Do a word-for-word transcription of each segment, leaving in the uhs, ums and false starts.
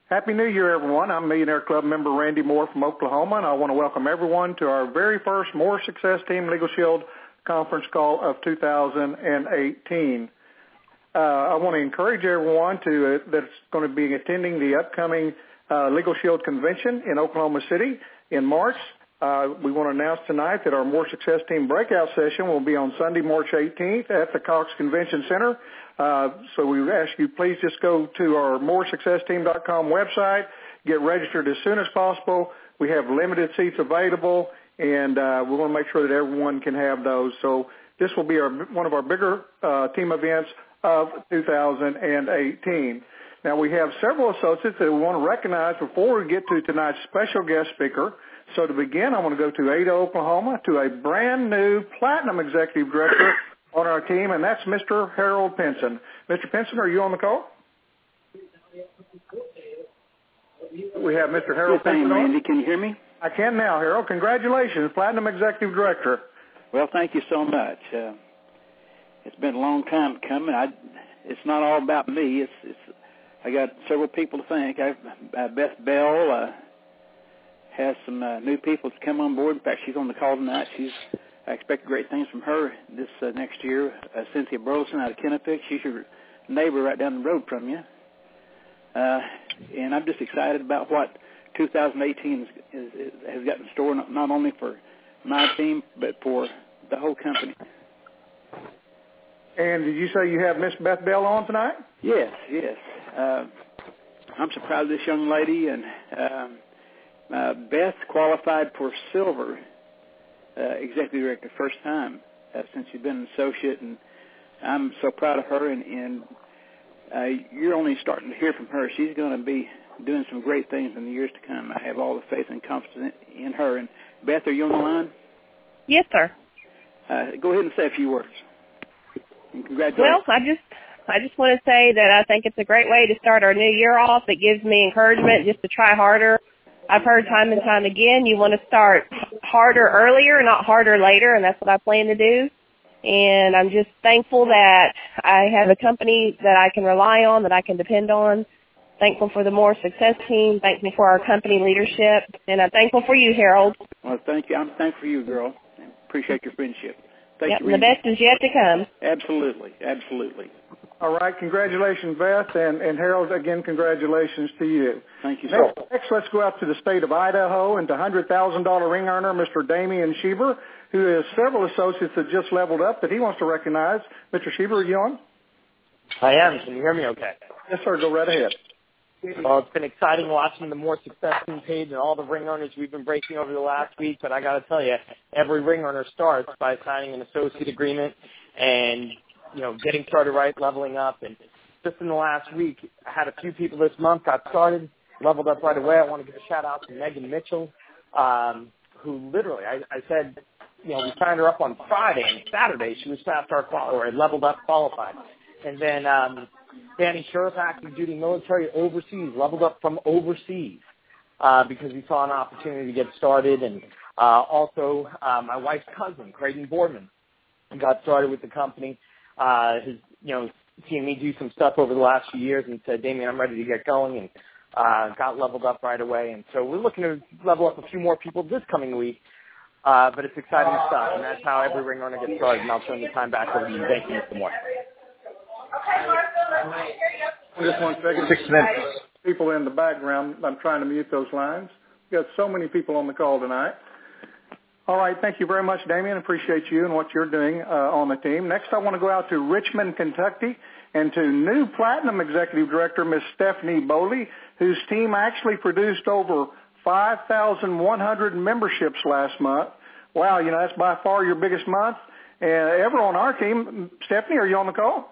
Happy New Year, everyone. I'm Millionaire Club member Randy Moore from Oklahoma, and I want to welcome everyone to our very first More Success Team Legal Shield conference call of two thousand eighteen. Uh, I want to encourage everyone to uh, that's going to be attending the upcoming uh, Legal Shield Convention in Oklahoma City in March. Uh, we want to announce tonight that our More Success Team breakout session will be on Sunday, March eighteenth at the Cox Convention Center. Uh, so we ask you please just go to our more success team dot com website, get registered as soon as possible. We have limited seats available, and uh, we want to make sure that everyone can have those. So this will be our, one of our bigger uh, team events of two thousand eighteen. Now, we have several associates that we want to recognize before we get to tonight's special guest speaker. So to begin, I want to go to Ada, Oklahoma, to a brand new Platinum Executive Director on our team, and that's Mister Harold Pinson. Mister Pinson, are you on the call? We have Mister Harold Good Pinson thing, Randy. on. Can you hear me? I can now, Harold. Congratulations, Platinum Executive Director. Well, thank you so much. Uh, it's been a long time coming. I, it's not all about me. It's, it's I got several people to thank. I, uh, Beth Bell uh, has some uh, new people to come on board. In fact, she's on the call tonight. She's I expect great things from her this uh, next year. Uh, Cynthia Burleson out of Kennebec. She's your neighbor right down the road from you. Uh, and I'm just excited about what two thousand eighteen is, is, is, has got in store, not, not only for my team, but for the whole company. And did you say you have Miss Beth Bell on tonight? Yes, yes. Uh, I'm so proud of this young lady. And um, uh, Beth qualified for silver Uh, executive director, first time uh, since you've been an associate, and I'm so proud of her, and, and uh, you're only starting to hear from her. She's going to be doing some great things in the years to come. I have all the faith and confidence in her. And Beth, are you on the line? Yes, sir. Uh, go ahead and say a few words. And congratulations. Well, I just I just want to say that I think it's a great way to start our new year off. It gives me encouragement just to try harder. I've heard time and time again, you want to start harder earlier, not harder later, and that's what I plan to do. And I'm just thankful that I have a company that I can rely on, that I can depend on. Thankful for the More Success team. Thankful for our company leadership. And I'm thankful for you, Harold. Well, thank you. I'm thankful for you, girl. I appreciate your friendship. Thank yep, you, and the best is yet to come. Absolutely, absolutely. All right, congratulations, Beth, and, and Harold, again, congratulations to you. Thank you, next, sir. Next, let's go out to the state of Idaho and to one hundred thousand dollars ring earner, Mister Damian Schieber, who has several associates that just leveled up that he wants to recognize. Mister Schieber, are you on? I am. Can you hear me okay? Yes, sir. Go right ahead. Well, it's been exciting watching the More Success Team page and all the ring earners we've been breaking over the last week, but I got to tell you, every ring earner starts by signing an associate agreement and, you know, getting started right, leveling up, and just in the last week, I had a few people this month got started, leveled up right away. I want to give a shout out to Megan Mitchell, um, who literally, I, I said, you know, we signed her up on Friday, and Saturday she was fast star qualified, or leveled up qualified. And then um, Danny Sheriff, active duty military overseas, leveled up from overseas uh, because he saw an opportunity to get started. And uh, also uh, my wife's cousin, Creighton Boardman, got started with the company. Uh, his, you know, seeing me do some stuff over the last few years and said, Damien, I'm ready to get going, and uh, got leveled up right away. And so we're looking to level up a few more people this coming week, uh, but it's exciting stuff, and that's how every ring runner gets started. And I'll turn the time back over to you. Thank you, Mister Moore. Just one second. Six minutes. People in the background, I'm trying to mute those lines. We've got so many people on the call tonight. All right, thank you very much, Damien. Appreciate you and what you're doing uh, on the team. Next, I want to go out to Richmond, Kentucky, and to new Platinum Executive Director, Miss Stephanie Bowley, whose team actually produced over five thousand one hundred memberships last month. Wow, you know, that's by far your biggest month uh, ever on our team. Stephanie, are you on the call?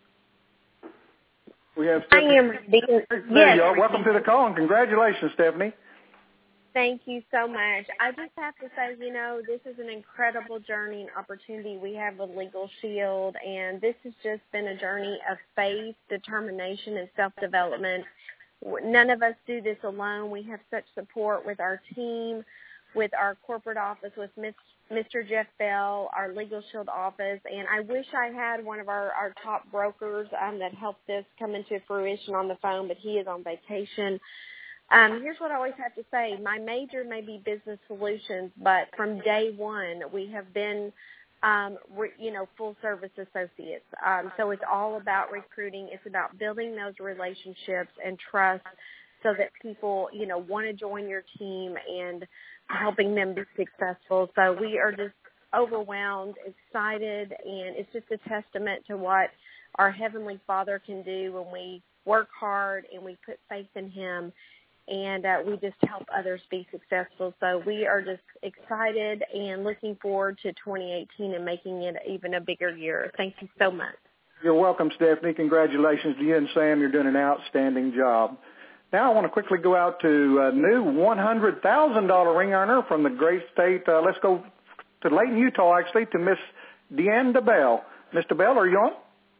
We have Stephanie. I am. There yes. you are. Welcome to the call, and congratulations, Stephanie. Thank you so much. I just have to say, you know, this is an incredible journey and opportunity we have with Legal Shield, and this has just been a journey of faith, determination, and self-development. None of us do this alone. We have such support with our team, with our corporate office, with Miss Mister Jeff Bell, our Legal Shield office, and I wish I had one of our, our top brokers um, that helped this come into fruition on the phone, but he is on vacation. Um, here's what I always have to say. My major may be business solutions, but from day one, we have been, um, re, you know, full-service associates. Um, so it's all about recruiting. It's about building those relationships and trust so that people, you know, want to join your team and helping them be successful. So we are just overwhelmed, excited, and it's just a testament to what our Heavenly Father can do when we work hard and we put faith in Him. And uh, we just help others be successful. So we are just excited and looking forward to twenty eighteen and making it even a bigger year. Thank you so much. You're welcome, Stephanie. Congratulations to you and Sam. You're doing an outstanding job. Now I want to quickly go out to a new one hundred thousand dollars ring earner from the great state. Uh, let's go to Layton, Utah, actually, to Miss Deanne DeBell. Miss DeBell, are you on?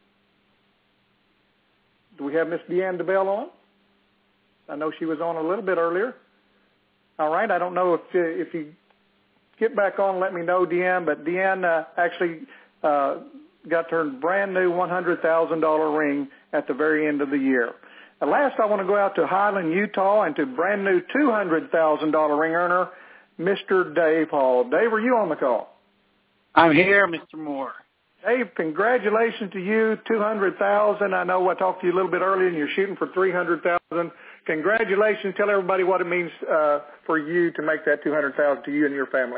Do we have Miss Deanne DeBell on? I know she was on a little bit earlier. All right. I don't know if uh, if you get back on, let me know, Deanne. But Deanne uh, actually uh, got her brand new one hundred thousand dollars ring at the very end of the year. And last, I want to go out to Highland, Utah, and to brand new two hundred thousand dollars ring earner, Mister Dave Hall. Dave, are you on the call? I'm here, Mister Moore. Dave, congratulations to you, two hundred thousand dollars. I know I talked to you a little bit earlier, and you're shooting for three hundred thousand dollars. Congratulations. Tell everybody what it means uh, for you to make that two hundred thousand dollars to you and your family.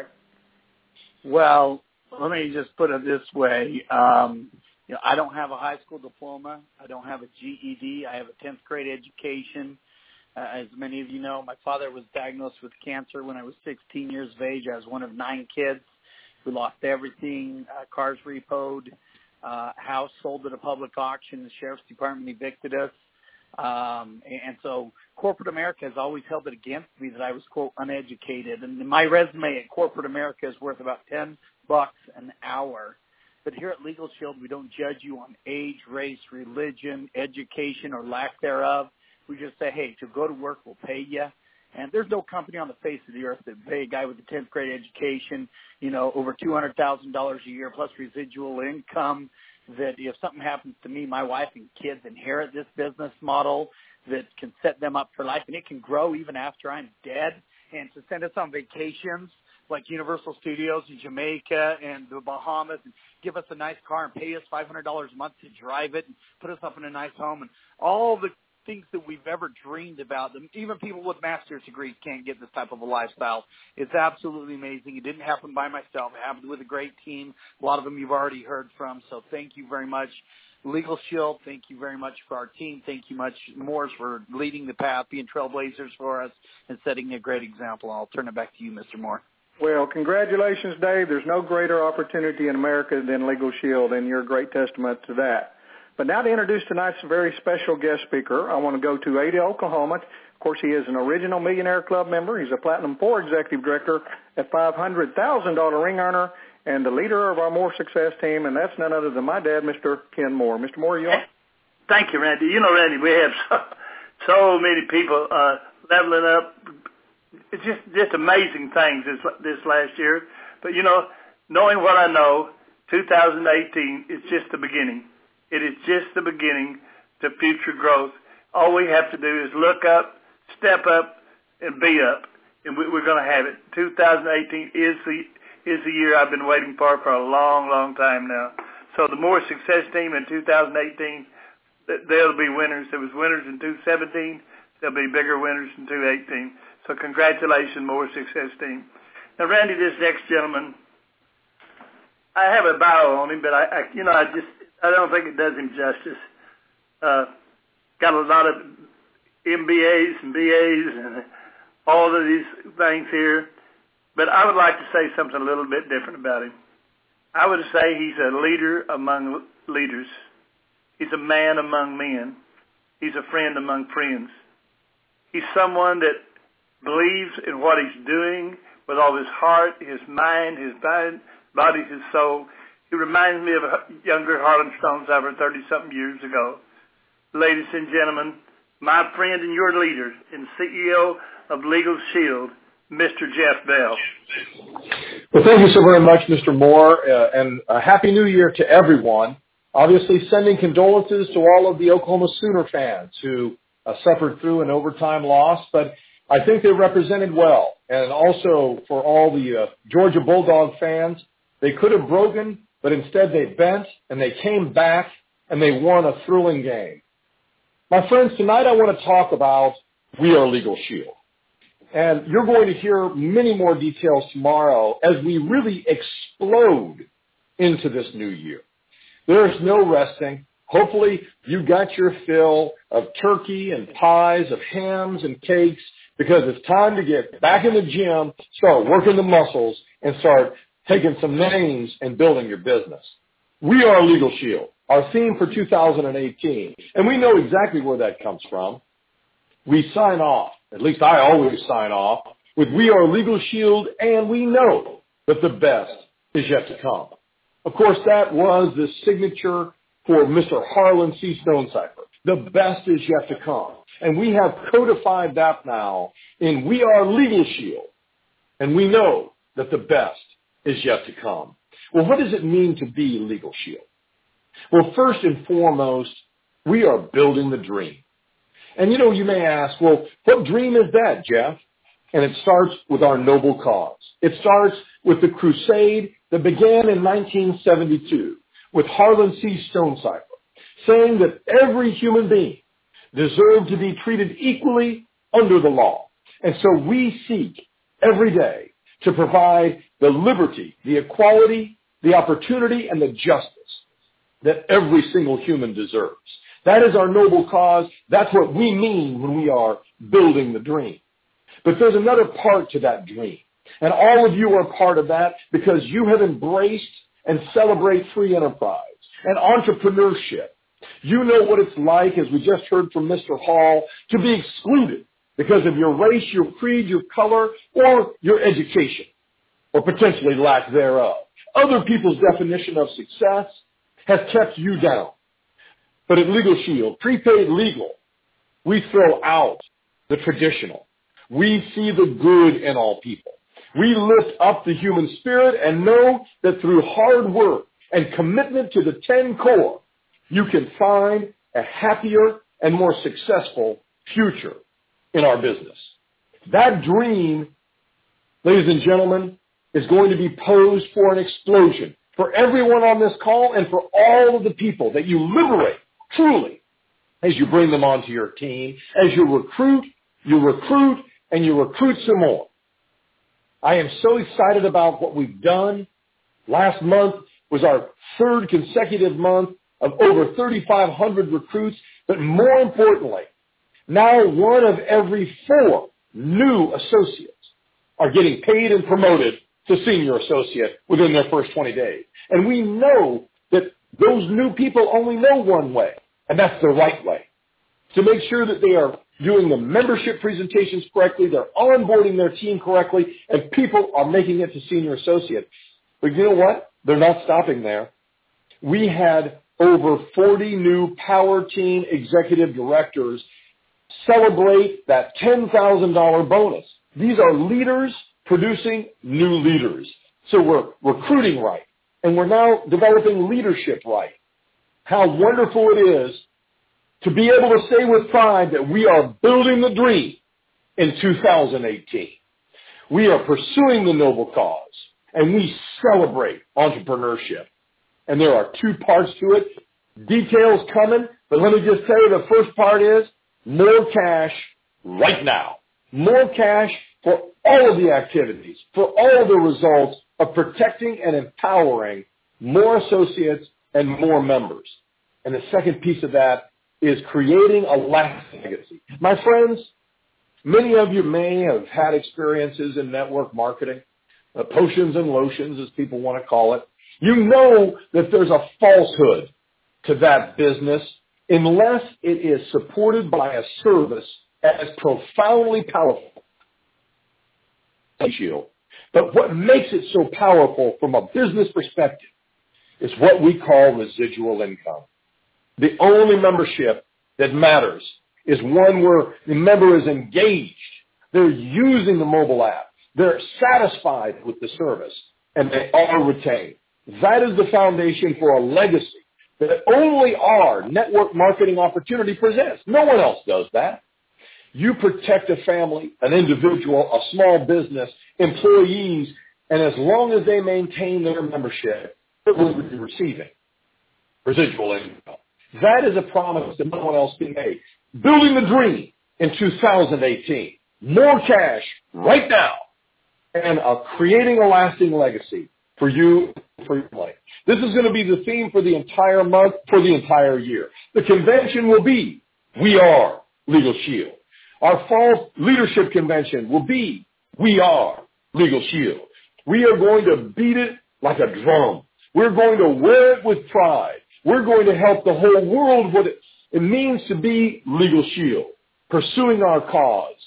Well, let me just put it this way. Um, you know, I don't have a high school diploma. I don't have a G E D. I have a tenth grade education. Uh, as many of you know, my father was diagnosed with cancer when I was sixteen years of age. I was one of nine kids. We lost everything, uh, cars repoed, uh, house sold at a public auction. The sheriff's department evicted us. Um, and so corporate America has always held it against me that I was, quote, uneducated. And my resume at corporate America is worth about ten bucks an hour. But here at Legal Shield, we don't judge you on age, race, religion, education, or lack thereof. We just say, hey, to go to work, we'll pay you. And there's no company on the face of the earth that pay a guy with a tenth grade education, you know, over two hundred thousand dollars a year plus residual income, that if something happens to me, my wife and kids inherit this business model that can set them up for life, and it can grow even after I'm dead. And to send us on vacations like Universal Studios in Jamaica and the Bahamas, and give us a nice car and pay us five hundred dollars a month to drive it and put us up in a nice home, and all the things that we've ever dreamed about. Even people with master's degrees can't get this type of a lifestyle. It's absolutely amazing. It didn't happen by myself. It happened with a great team. A lot of them you've already heard from. So thank you very much, Legal Shield. Thank you very much for our team. Thank you much, Moores, for leading the path, being trailblazers for us, and setting a great example. I'll turn it back to you, Mister Moore. Well, congratulations, Dave. There's no greater opportunity in America than Legal Shield, and you're a great testament to that. But now to introduce tonight's very special guest speaker, I want to go to Ada, Oklahoma. Of course, he is an original Millionaire Club member. He's a Platinum four Executive Director, a five hundred thousand dollars ring earner, and the leader of our More Success team, and that's none other than my dad, Mister Ken Moore. Mister Moore, are you on? Thank you, Randy. You know, Randy, we have so, so many people uh, leveling up. It's just, just amazing things this, this last year. But, you know, knowing what I know, two thousand eighteen is just the beginning. It is just the beginning to future growth. All we have to do is look up, step up, and be up, and we, we're going to have it. two thousand eighteen is the is the year I've been waiting for for a long, long time now. So the More Success team in two thousand eighteen, they'll be winners. There was winners in two thousand seventeen. There'll be bigger winners in two thousand eighteen. So congratulations, More Success team. Now, Randy, this next gentleman, I have a bio on him, but I, I you know, I just I don't think it does him justice. Uh, got a lot of M B As and B As and all of these things here. But I would like to say something a little bit different about him. I would say he's a leader among leaders. He's a man among men. He's a friend among friends. He's someone that believes in what he's doing with all his heart, his mind, his body, his soul. He reminds me of a younger Harlan Stones over thirty-something years ago. Ladies and gentlemen, my friend and your leader and C E O of Legal Shield, Mister Jeff Bell. Well, thank you so very much, Mister Moore, uh, and a Happy New Year to everyone. Obviously, sending condolences to all of the Oklahoma Sooner fans who uh, suffered through an overtime loss, but I think they represented well. And also for all the uh, Georgia Bulldog fans, they could have broken, but instead they bent and they came back and they won a thrilling game. My friends, tonight I want to talk about We Are Legal Shield. And you're going to hear many more details tomorrow as we really explode into this new year. There's no resting. Hopefully you got your fill of turkey and pies, of hams and cakes, because it's time to get back in the gym, start working the muscles, and start taking some names and building your business. We are Legal Shield, our theme for two thousand eighteen. And we know exactly where that comes from. We sign off, at least I always sign off, with We Are Legal Shield, and we know that the best is yet to come. Of course, that was the signature for Mister Harlan C. Stonecipher. The best is yet to come. And we have codified that now in We Are Legal Shield. And we know that the best is yet to come. Well, what does it mean to be Legal Shield? Well, first and foremost, we are building the dream. And, you know, you may ask, well, what dream is that, Jeff? And it starts with our noble cause. It starts with the crusade that began in nineteen seventy-two with Harlan C. Stonecipher, saying that every human being deserved to be treated equally under the law. And so we seek every day to provide the liberty, the equality, the opportunity, and the justice that every single human deserves. That is our noble cause. That's what we mean when we are building the dream. But there's another part to that dream. And all of you are part of that because you have embraced and celebrate free enterprise and entrepreneurship. You know what it's like, as we just heard from Mister Hall, to be excluded because of your race, your creed, your color, or your education, or potentially lack thereof. Other people's definition of success has kept you down. But at Legal Shield, prepaid legal, we throw out the traditional. We see the good in all people. We lift up the human spirit and know that through hard work and commitment to the ten core, you can find a happier and more successful future in our business. That dream, ladies and gentlemen, is going to be posed for an explosion for everyone on this call and for all of the people that you liberate truly as you bring them onto your team, as you recruit, you recruit, and you recruit some more. I am so excited about what we've done. Last month was our third consecutive month of over thirty-five hundred recruits, but more importantly, now one of every four new associates are getting paid and promoted to senior associate within their first twenty days. And we know that those new people only know one way, and that's the right way. To make sure that they are doing the membership presentations correctly, they're onboarding their team correctly, and people are making it to senior associate. But you know what? They're not stopping there. We had over forty new Power Team executive directors celebrate that ten thousand dollars bonus. These are leaders producing new leaders. So we're recruiting right, and we're now developing leadership right. How wonderful it is to be able to say with pride that we are building the dream in two thousand eighteen. We are pursuing the noble cause, and we celebrate entrepreneurship. And there are two parts to it. Details coming, but let me just tell you the first part is more cash right now. More cash for all of the activities, for all of the results of protecting and empowering more associates and more members. And the second piece of that is creating a lasting legacy. My friends, many of you may have had experiences in network marketing, uh, potions and lotions, as people want to call it. You know that there's a falsehood to that business unless it is supported by a service as profoundly powerful. But what makes it so powerful from a business perspective is what we call residual income. The only membership that matters is one where the member is engaged. They're using the mobile app. They're satisfied with the service, and they are retained. That is the foundation for a legacy that only our network marketing opportunity presents. No one else does that. You protect a family, an individual, a small business, employees, and as long as they maintain their membership, it will be receiving residual income. That is a promise that no one else can make. Building the dream in two thousand eighteen. More cash right now. And uh, creating a lasting legacy for you, for your life. This is going to be the theme for the entire month, for the entire year. The convention will be, We Are Legal Shield. Our fall leadership convention will be, We Are Legal Shield. We are going to beat it like a drum. We're going to wear it with pride. We're going to help the whole world what it, it means to be Legal Shield, pursuing our cause,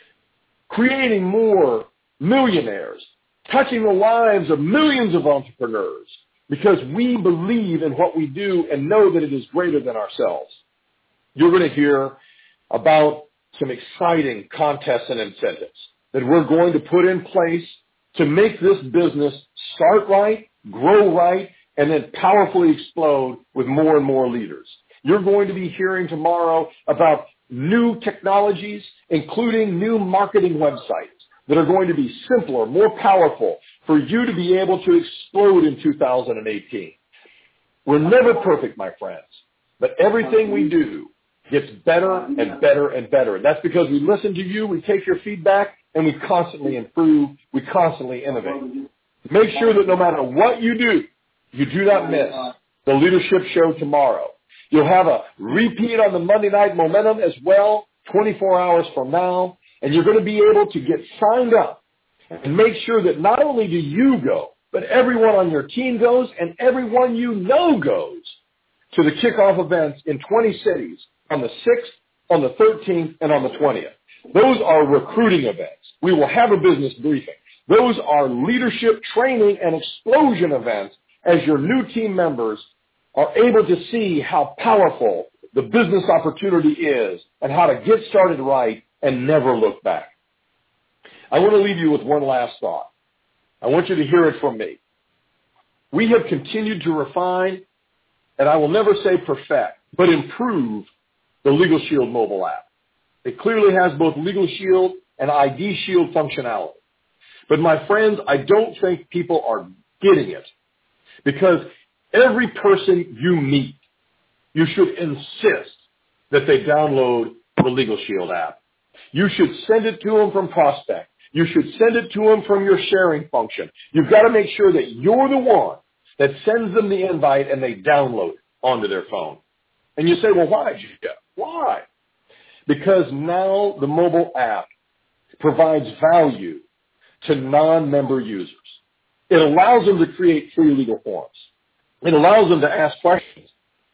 creating more millionaires, touching the lives of millions of entrepreneurs, because we believe in what we do and know that it is greater than ourselves. You're going to hear about some exciting contests and incentives that we're going to put in place to make this business start right, grow right, and then powerfully explode with more and more leaders. You're going to be hearing tomorrow about new technologies, including new marketing websites that are going to be simpler, more powerful for you to be able to explode in two thousand eighteen. We're never perfect, my friends, but everything we do gets better and better and better. And that's because we listen to you, we take your feedback, and we constantly improve, we constantly innovate. Make sure that no matter what you do, you do not miss the leadership show tomorrow. You'll have a repeat on the Monday Night Momentum as well, twenty-four hours from now, and you're going to be able to get signed up and make sure that not only do you go, but everyone on your team goes and everyone you know goes to the kickoff events in twenty cities on the sixth, on the thirteenth, and on the twentieth. Those are recruiting events. We will have a business briefing. Those are leadership training and explosion events as your new team members are able to see how powerful the business opportunity is and how to get started right and never look back. I want to leave you with one last thought. I want you to hear it from me. We have continued to refine, and I will never say perfect, but improve the Legal Shield mobile app. It clearly has both Legal Shield and I D Shield functionality. But my friends, I don't think people are getting it, because every person you meet, you should insist that they download the Legal Shield app. You should send it to them from Prospect. You should send it to them from your sharing function. You've got to make sure that you're the one that sends them the invite and they download it onto their phone. And you say, well, why, Jeff? Why? Because now the mobile app provides value to non-member users. It allows them to create free legal forms. It allows them to ask questions,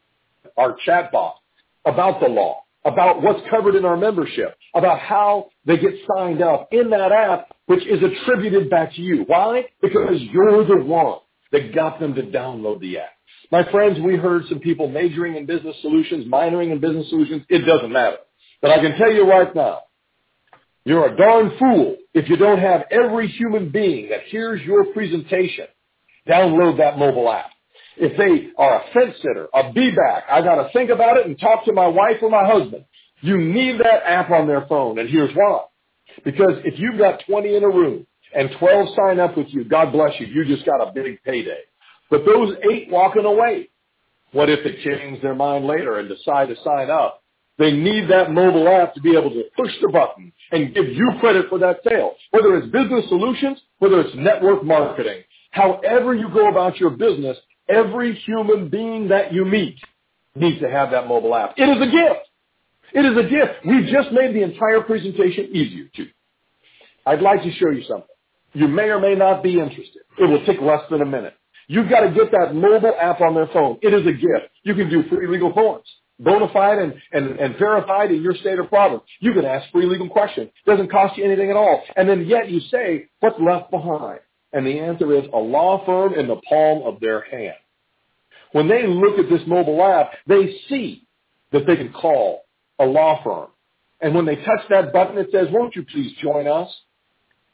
our chatbot, about the law, about what's covered in our membership, about how they get signed up in that app, which is attributed back to you. Why? Because you're the one that got them to download the app. My friends, we heard some people majoring in business solutions, minoring in business solutions. It doesn't matter. But I can tell you right now, you're a darn fool if you don't have every human being that hears your presentation download that mobile app. If they are a fence sitter, a be-back, I got to think about it and talk to my wife or my husband. You need that app on their phone, and here's why. Because if you've got twenty in a room and twelve sign up with you, God bless you, you just got a big payday. But those eight walking away, what if they change their mind later and decide to sign up? They need that mobile app to be able to push the button and give you credit for that sale. Whether it's business solutions, whether it's network marketing, however you go about your business, every human being that you meet needs to have that mobile app. It is a gift. It is a gift. We've just made the entire presentation easier to you. I'd like to show you something. You may or may not be interested. It will take less than a minute. You've got to get that mobile app on their phone. It is a gift. You can do free legal forms, bona fide and, and, and verified in your state or province. You can ask free legal questions. It doesn't cost you anything at all. And then yet you say, what's left behind? And the answer is a law firm in the palm of their hand. When they look at this mobile app, they see that they can call a law firm. And when they touch that button, it says, won't you please join us?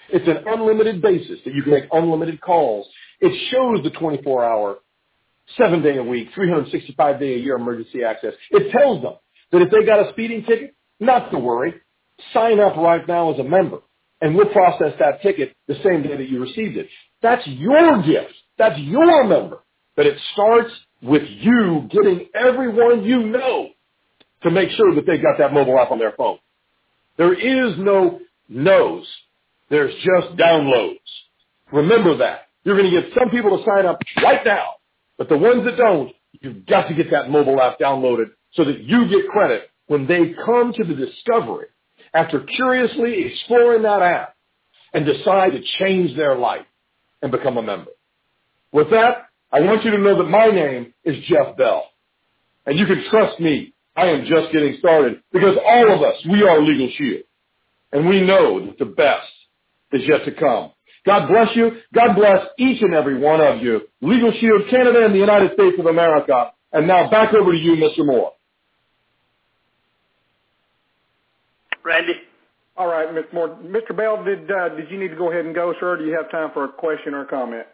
It's an unlimited basis that you can make unlimited calls. It shows the twenty-four hour, seven day a week, three hundred sixty-five day a year emergency access. It tells them that if they got a speeding ticket, not to worry. Sign up right now as a member, and we'll process that ticket the same day that you received it. That's your gift. That's your member. But it starts with you getting everyone you know to make sure that they got that mobile app on their phone. There is no no's. There's just downloads. Remember that. You're going to get some people to sign up right now, but the ones that don't, you've got to get that mobile app downloaded so that you get credit when they come to the discovery after curiously exploring that app and decide to change their life and become a member. With that, I want you to know that my name is Jeff Bell. And you can trust me, I am just getting started because all of us, we are Legal Shield. And we know that the best is yet to come. God bless you. God bless each and every one of you. Legal Shield Canada and the United States of America. And now back over to you, Mister Moore. Randy? All right, Mister Moore. Mister Bell, did uh, did you need to go ahead and go, sir, or do you have time for a question or a comment?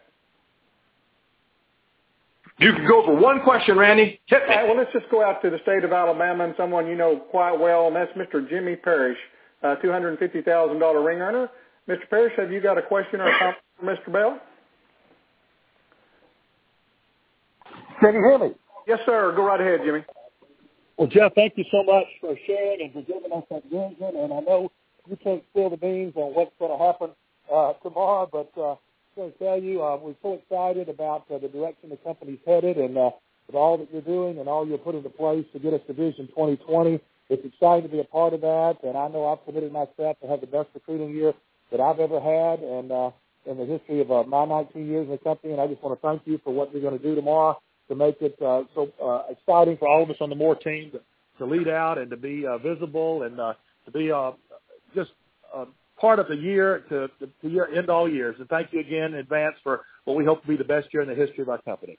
You can go for one question, Randy. Hit me. All right, well, let's just go out to the state of Alabama and someone you know quite well, and that's Mister Jimmy Parrish, uh, two hundred fifty thousand dollars ring earner. Mister Parrish, have you got a question or a comment for Mister Bell? Can you hear me? Yes, sir. Go right ahead, Jimmy. Well, Jeff, thank you so much for sharing and for giving us that vision. And I know you can't spill the beans on what's going to happen uh, tomorrow, but uh, I'm going to tell you uh, we're so excited about uh, the direction the company's headed and uh, with all that you're doing and all you're putting into place to get us to Vision twenty twenty. It's exciting to be a part of that, and I know I've committed myself to have the best recruiting year that I've ever had and uh, in the history of uh, my nineteen years in the company, and I just want to thank you for what you're going to do tomorrow to make it uh, so uh, exciting for all of us on the Moore team to, to lead out and to be uh, visible and uh, to be uh, just uh, part of the year to, to, to year, end all years. And thank you again in advance for what we hope to be the best year in the history of our company.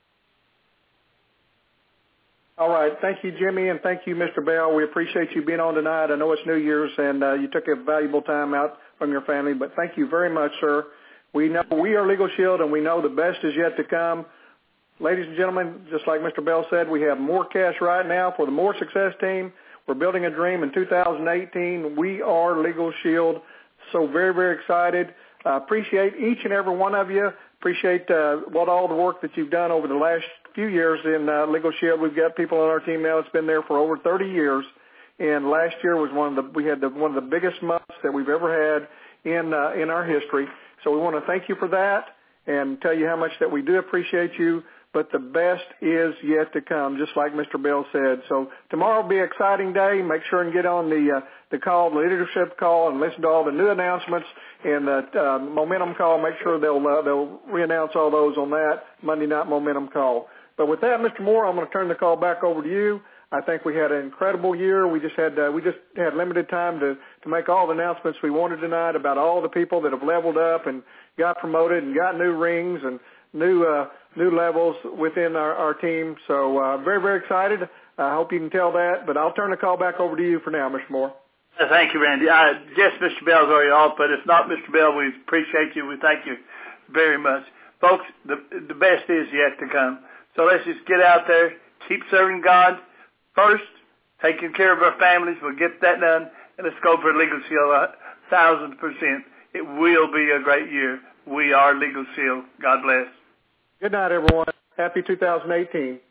All right. Thank you, Jimmy, and thank you, Mister Bell. We appreciate you being on tonight. I know it's New Year's, and uh, you took a valuable time out from your family, but thank you very much, sir. We know we are Legal Shield, and we know the best is yet to come. Ladies and gentlemen, just like Mister Bell said, we have more cash right now for the More Success team. We're building a dream in two thousand eighteen. We are Legal Shield. So very, very excited. Uh, appreciate each and every one of you. Appreciate uh, what all the work that you've done over the last few years in uh, Legal Shield. We've got people on our team now that's been there for over thirty years. And last year was one of the, we had the, one of the biggest months that we've ever had in, uh, in our history. So we want to thank you for that and tell you how much that we do appreciate you. But the best is yet to come, just like Mister Bell said. So tomorrow will be an exciting day. Make sure and get on the uh, the call, the leadership call, and listen to all the new announcements and the uh, momentum call. Make sure they'll uh, they'll reannounce all those on that Monday night momentum call. But with that, Mister Moore, I'm going to turn the call back over to you. I think we had an incredible year. We just had uh, we just had limited time to to make all the announcements we wanted tonight about all the people that have leveled up and got promoted and got new rings and new uh, new levels within our, our team. So uh, very, very excited. I hope you can tell that. But I'll turn the call back over to you for now, Mister Moore. Uh, thank you, Randy. I guess Mister Bell's already off, but if not, Mister Bell, we appreciate you. We thank you very much. Folks, the, the best is yet to come. So let's just get out there, keep serving God first, taking care of our families. We'll get that done, and let's go for Legal Shield a thousand percent. It will be a great year. We are Legal Shield. God bless. Good night, everyone. Happy two thousand eighteen.